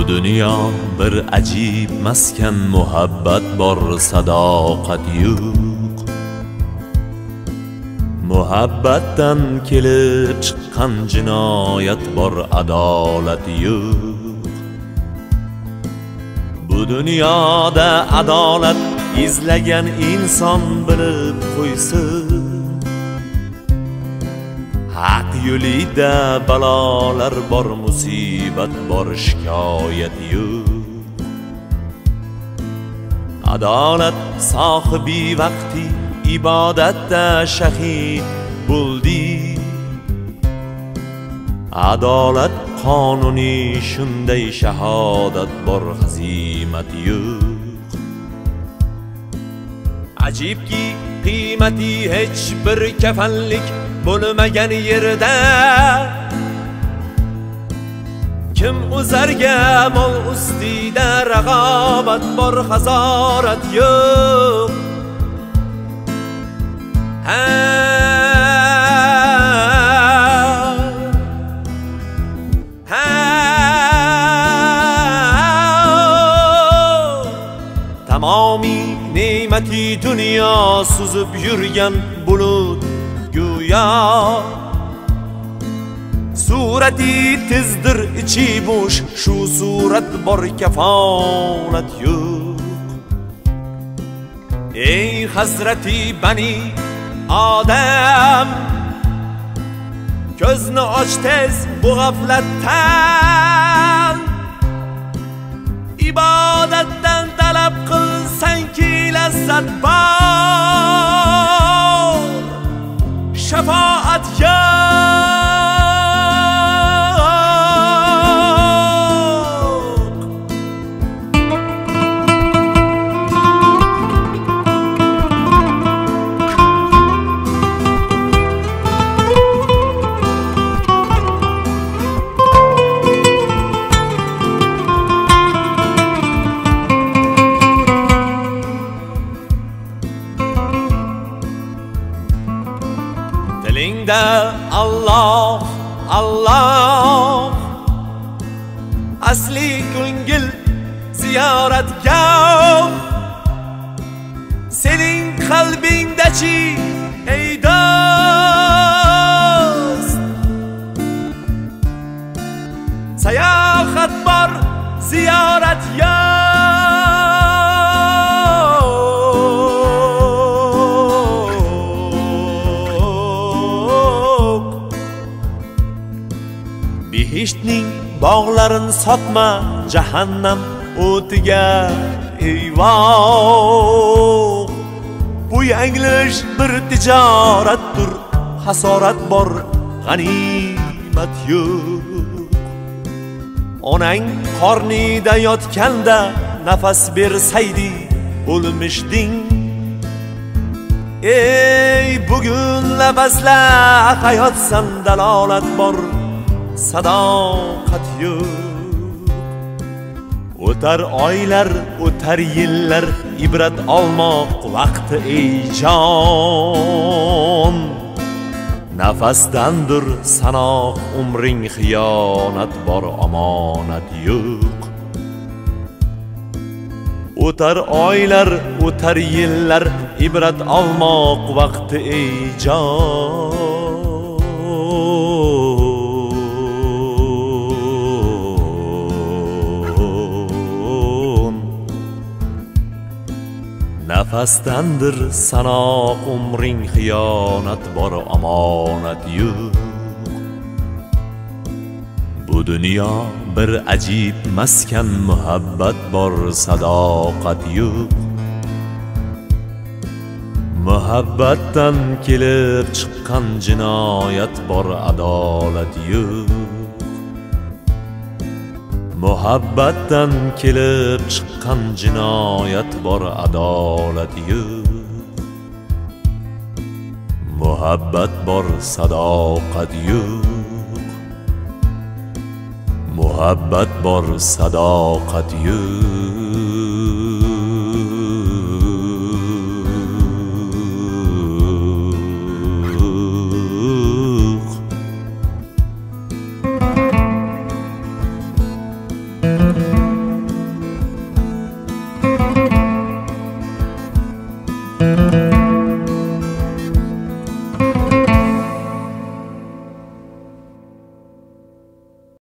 dunyo bir ajib maskan, muhabbat bor, sadoqat yo'q. Muhabbatdan kelib chiqqan jinoyat bor, adolat yo'q. Bu dunyoda adolat izlagan inson bilib qo'ysin, haq yo'lida balolar bor, musibat bor, shikoyat yo'q. Adolat sohibi vaqti ibodatda shahid bo'ldi. Adolat qonuni shunday, shahodat bor, hazimat yo'q. Ajibki qiymati hech bir kafanlik bo'lmagan yerda kim o'zarga mol ustida rag'obat bor, hazorat yo'q. Tamomiy ne'mati dunyo suzib yurgan bulut go'yo, surati tezdir ichi bo'sh, shu surat bor, kafolat yo'q. Ey hazrati bani odam, ko'zni och tez bu g'aflatdan. Ibodatdan talab qilsangki lazzat bor, shafoat yo'q. Dilingda Allah Allah, asli ko'ngil ziyoratgoh. Sening qalbingdachi ey do'st, sayohat bor, ziyorat yo'q. Behishning bog'larin sotma, jahannam o'tiga eyvoh. Bu yanglish bir tijoratdir, hasorat bor, g'animat yo'q. Onang qornida yotganda nafas bersaydi o'lmishding. Ey bugun labasla hayotsan, dalolat bor, sadoqat yo'q. O'tar oylar, o'tar yillar, ibrat olmoq vaqti ey jon. Nafasdandir sanoq umring, xiyonat bor, omonat yo'q. O'tar oylar, o'tar yillar, ibrat olmoq vaqti ey jon. Nafasdandir sanoq umring, xiyonat bor, omonat yo'q. Bu dunyo bir ajib maskan, muhabbat bor, sadoqat yo'q. Muhabbatdan kelib chiqqan jinoyat bor, adolat yo'q. Muhabbatdan kelib chiqqan jinoyat bor, adolat yo'q. Muhabbat bor, sadoqat yo'q. Muhabbat bor, sadoqat yo'q.